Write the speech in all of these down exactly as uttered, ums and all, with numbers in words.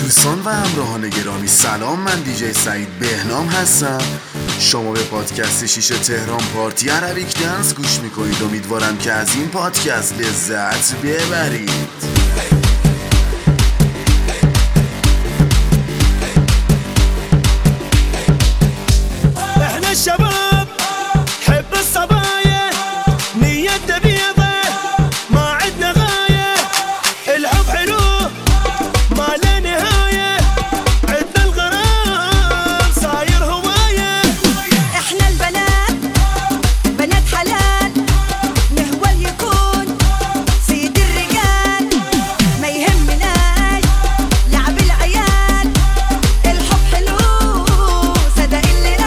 دوستان و همراهان گرامی سلام، من دیجی سعید بهنام هستم. شما به پادکست شیشه تهران پارتی عربیک دنس گوش میکنید. امیدوارم که از این پادکست لذت ببرید. الشباب حب الصبايا نيتنا بيضة ما عدنا غاية، الحب حلو ما له نهاية، عدنا الغرام صاير هواية. احنا البنات بنات حلال، نهوى يكون سيد الرجال، ما يهمناش لعب العيال، الحب حلو صدق اللي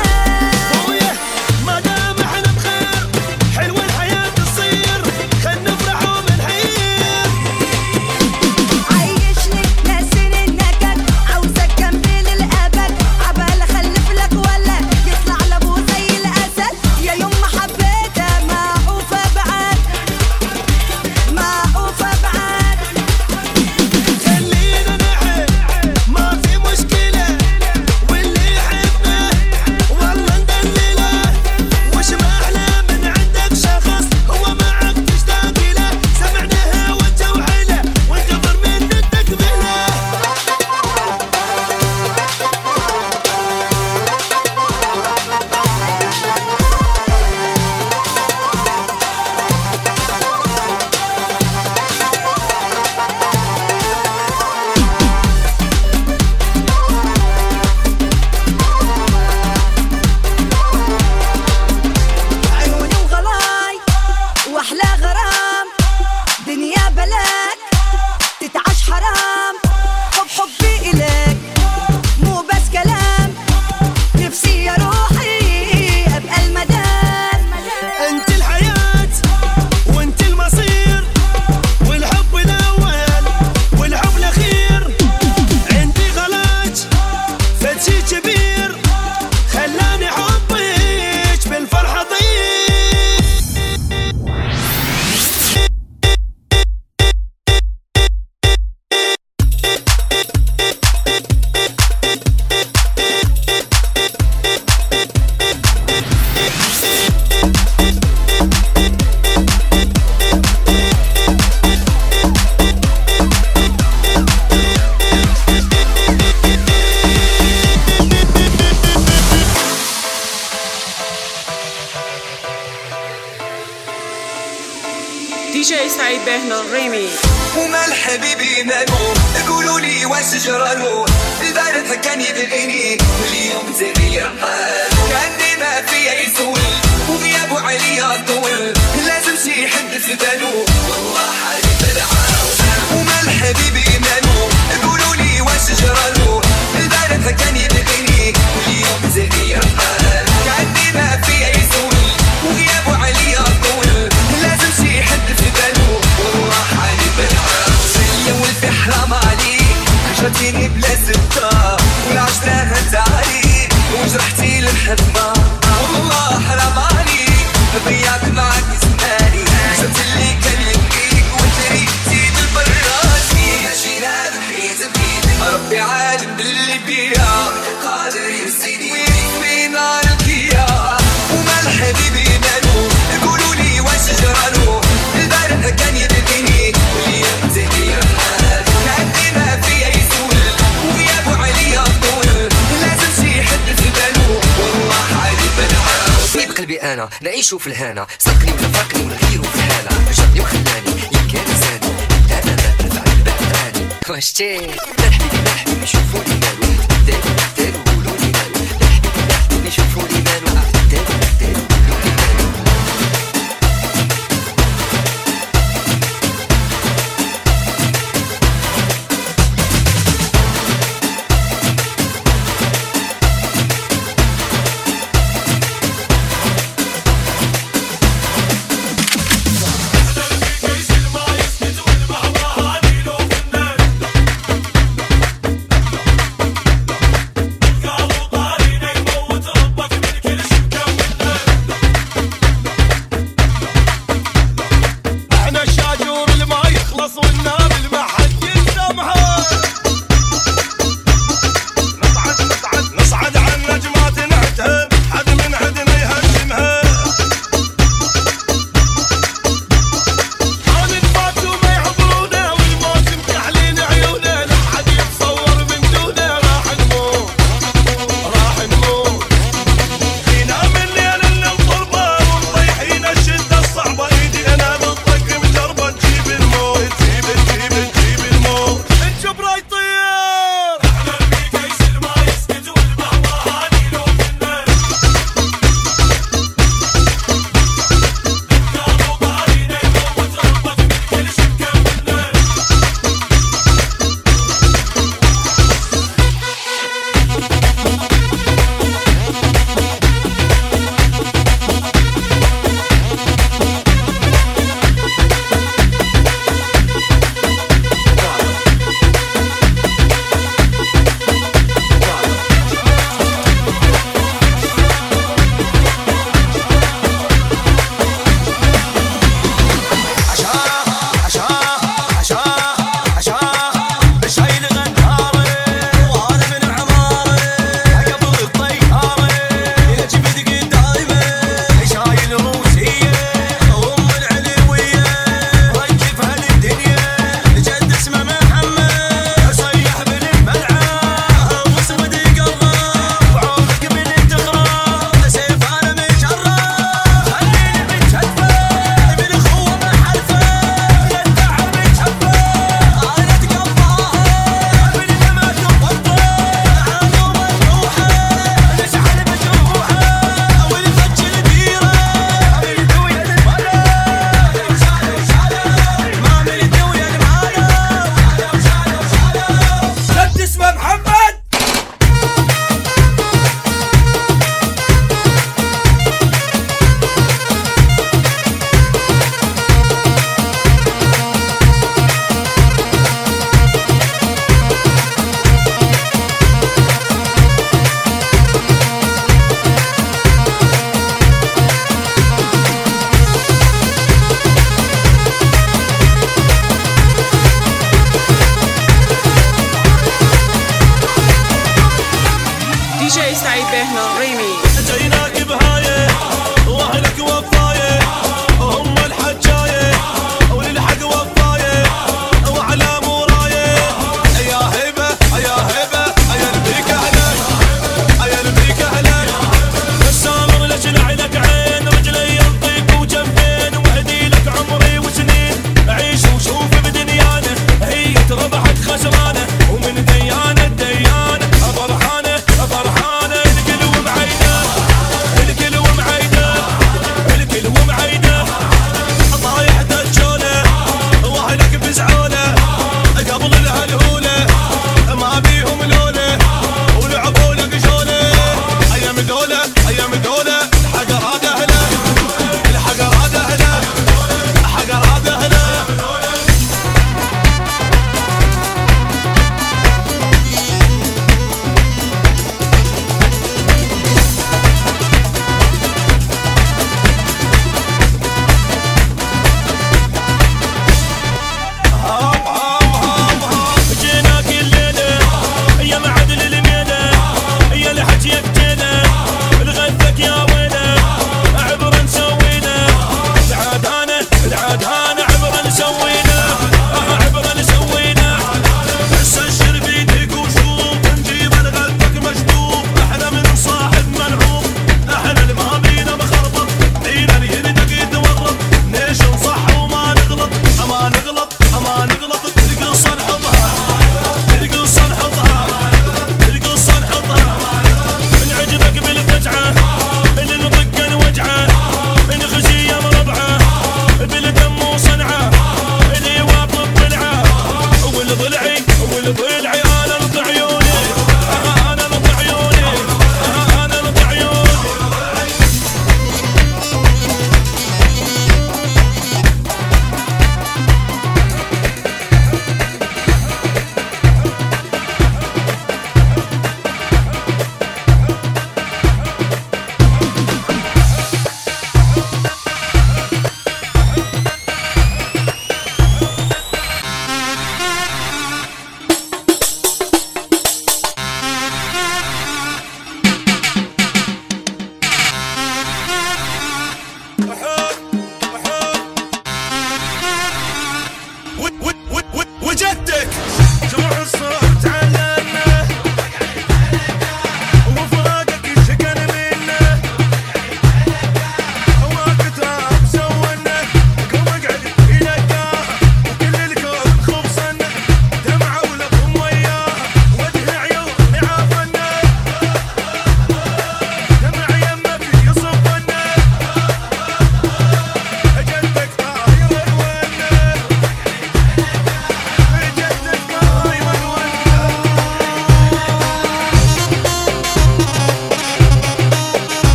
ديجي سعيد بهنام ريمي. وما الحبيبي مالو قولوا لي واش جرالو، البارد هكاني بالعيني واليوم تغير حال، كأني ما فيا يسول وغيابو عليا طول، لازم شي حد في بالو والله حالي بالعاو. وما الحبيبي مالو قولوا لي واش جرالو، البارد هكاني بالعيني واليوم تغير حال، كأني ما فيا يسول وغيابو عليا طول، لازم شي حد في بالو والله حالي بالعاو. يا ولدي حرام عليك عشرتيني بلا زبطة والعشرة هنت عليك وجرحتي للحضنة، والله حرام عليك ضيعت معاك زماني، شفت اللي كان يبكيك وتريتي بالبراسي، ماشينا بحيت بيدك ربي عالم باللي بيها قادر يسيدي ويكفي نار الكيا. وما الحبيبي مالو قولوا لي واش جرالو، البارح كان يبكيني واليوم تغير حال، كأني ما فيا يسول وغيابو عليا طول، لازم شي حد في بالو والله حالي بالعاو. طيب قلبي انا نعيشو في الهنا، سرقني ولا فارقني ولا غيرو في الهالة، جابني وخلاني يمكن لساني لا لا لا نفع البعداني. واشتي لا حبيبي لا حبيبي شوفولي مالو، دارو دارو قولولي مالو، لا حبيبي لا حبيبي شوفولي مالو، دارو دارو قولولي مالو.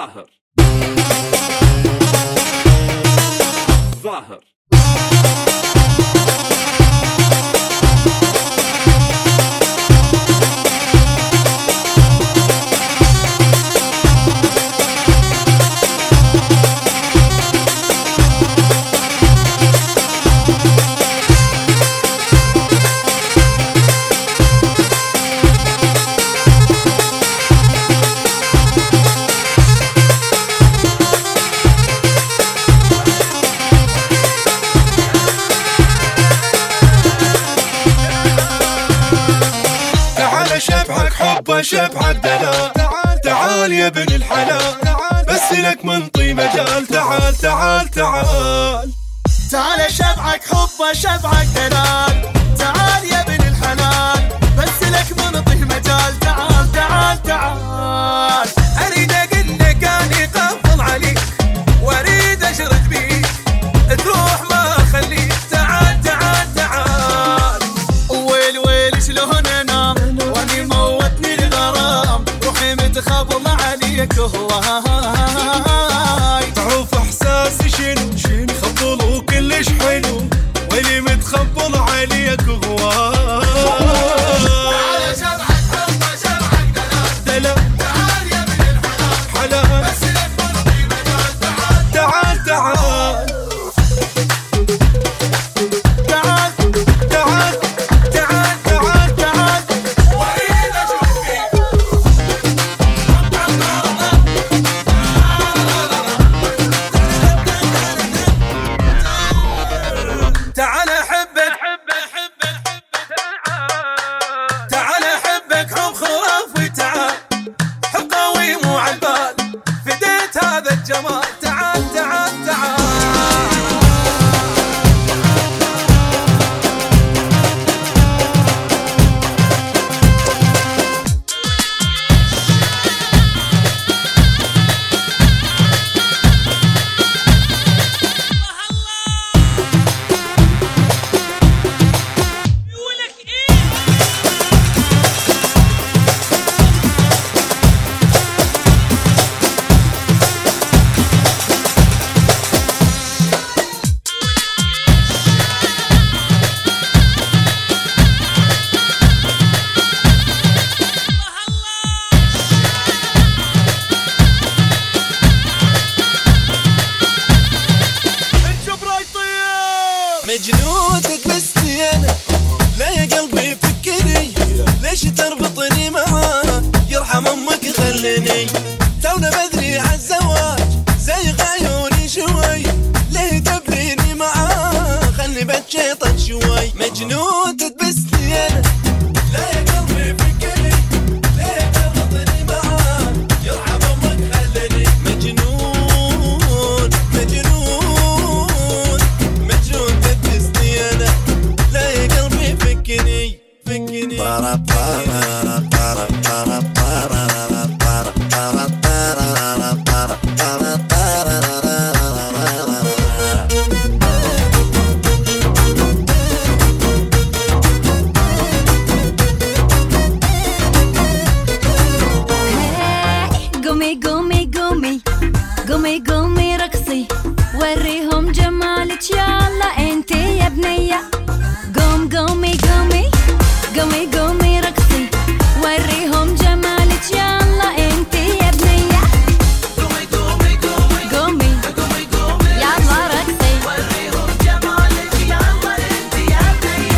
ظاهر ظاهر شبحك دلال تعال يا ابن الحلال بس لك منطي مجال تعال تعال تعال تعال شبعك حب شبعك دلال تعال يا ابن الحلال بس لك منطي مجال تعال تعال تعال اريد اقول لك اني قفل عليك واريد اشرد بيك تروح ما اخليك تعال تعال تعال ويل ويل شلون انام واني موتني الغرام روحي متخبل عليك هواي تعوف احساسي شنو شنو خبل وكلش حلو ويلي متخبل عليك هواي تعال شبعك حب شبعك دلال دلال تعال يا ابن الحلال حلال بس لك مرضي مجال تعال تعال تعال مجنونتك بستي انا لا يا قلبي فكري ليش تربطني معاه يرحم امك خلني تونا بدري عالزواج زي عيوني شوي ليه تبريني معاه خلني بتشيطك شوي مجنونتك بستي انا لا يا قلبي فكري ليه تربطني معاه يرحم امك خلني مجنون مجنون مجنون لا يا قلبي فكني فكني بارا بارا بارا بارا بارا بارا بارا بارا بارا قومي قومي قومي قومي قومي رقصي وريهم جمالك يلا انتي يا بنية قوم قومي قومي قومي قومي رقصي وريهم جمالك يلا انتي يا بنية قومي قومي قومي قومي قومي قومي يلا رقصي وريهم جمالك يلا انتي يا بنية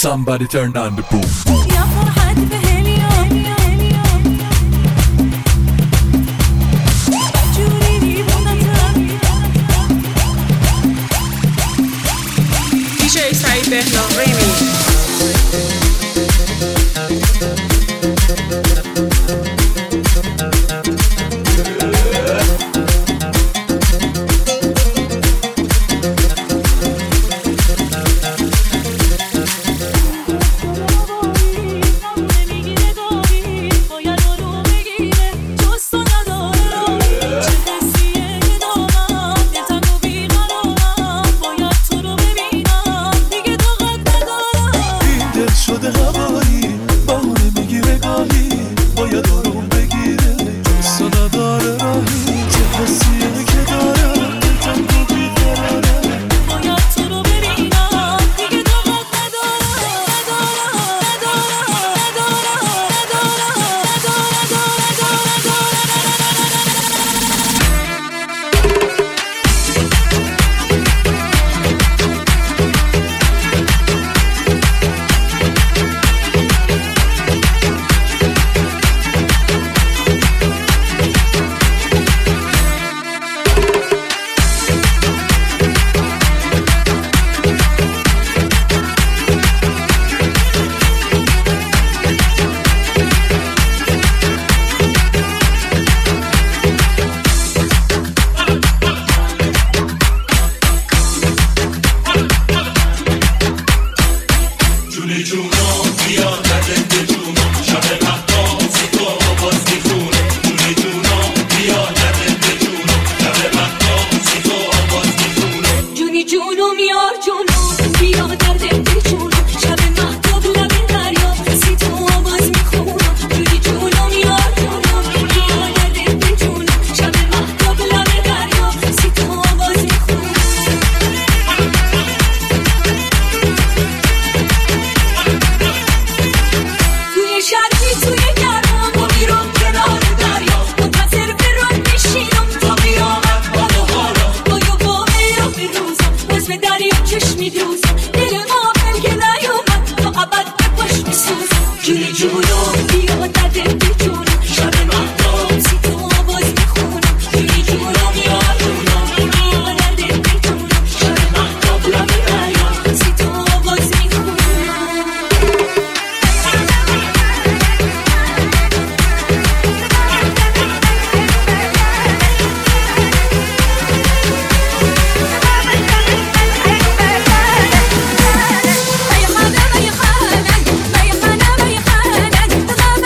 Somebody turn on the boom boom. يا فرحة بهاليوم جوريني بمطر دی جی سعید بهنام ریمیکس. يا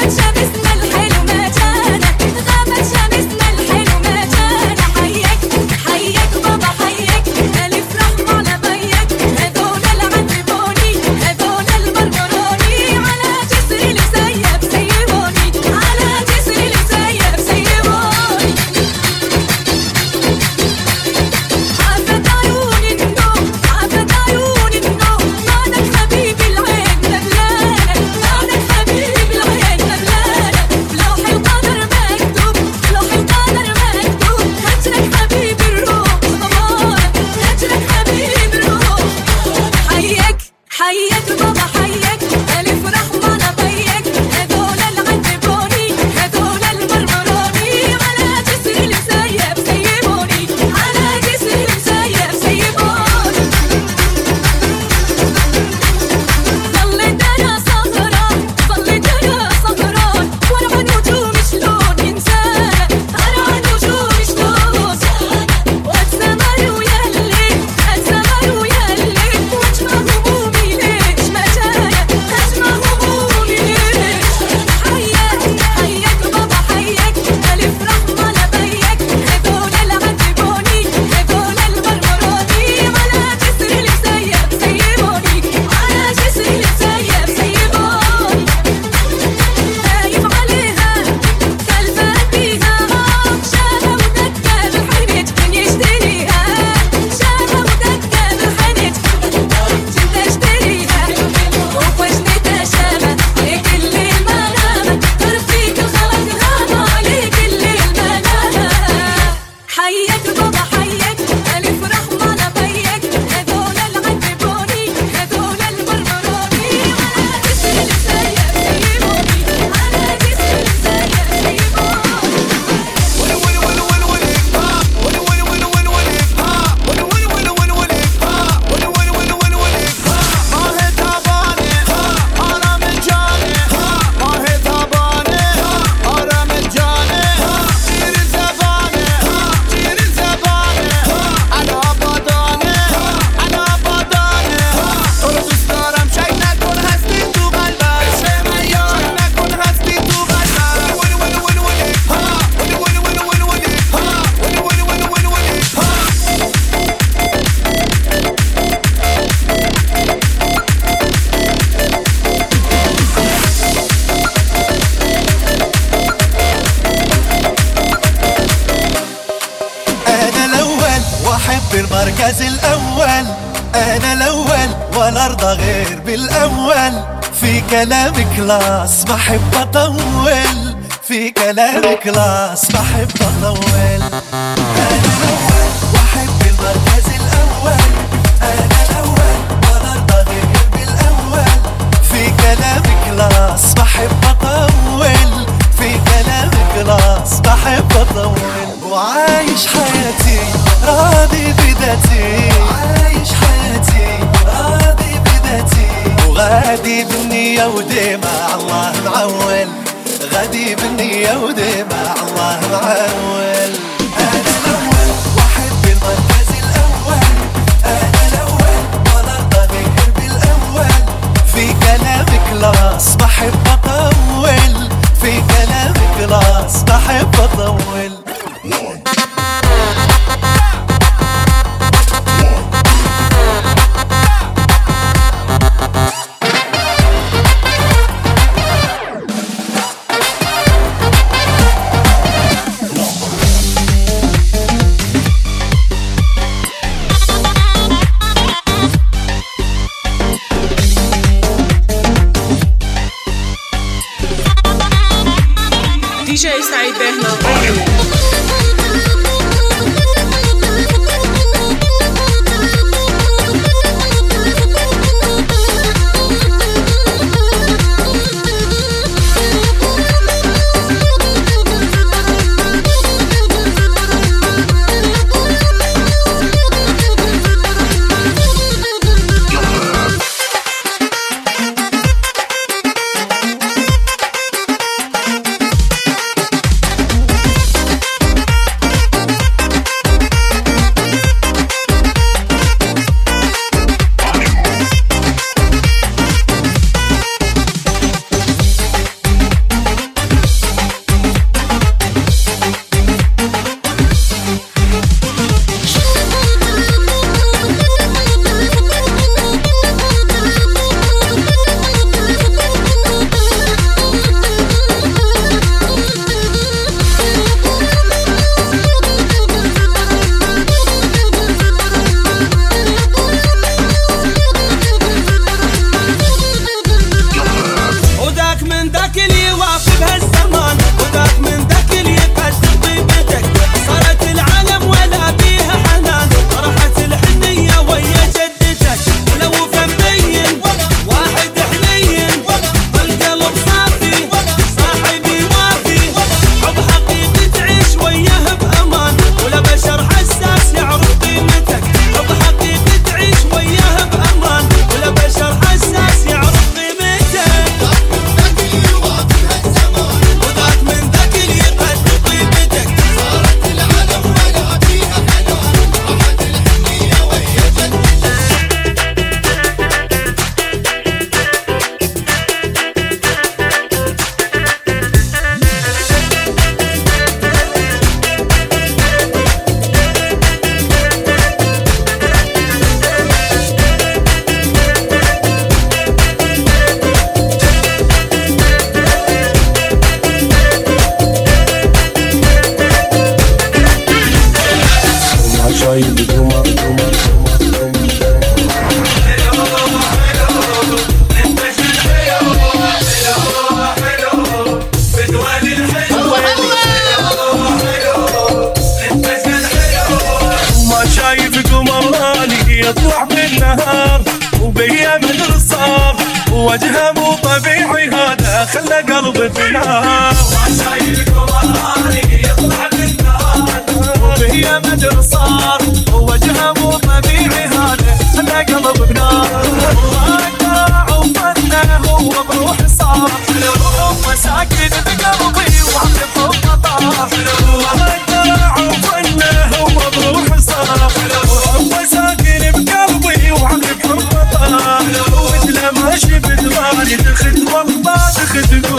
انا الاول ولا ارضى غير بالاول، في كلام كلاس ما احب اطول، في كلام كلاس ما احب اطول. انا الاول واحب المركز الاول، انا الاول ولا ارضى غير بالاول، في كلام كلاس ما احب اطول، في كلام كلاس ما احب اطول. وعايش حياتي راضي بذاتي، عايش حياتي راضي بذاتي، وغادي بالنية وديما الله معول، غادي بالنية وديما الله معول. أنا الأول وأحب المركز الأول، أنا الأول ولا أرضى غير بالأول، في كلام كلاس ما أحب أطول، في كلام كلاس ما أحب أطول. دي جي سعيد بهنام. يطلع بالنهار وبيا من صار، وجهه مو طبيعي هذا خلى قلبي في نار. وشايفكم الغالي يطلع بالنهار وبيا من صار، وجهه مو طبيعي هذا خلى قلبي في نار. وأنا وفنه هو بروح صار، هو ساكن بقلبي وعقب طار. وأنا وفنه هو بروح صار، هو ساكن بقلبي وعقب طار. وإذا ما شفت غالي دخلت والله دخلت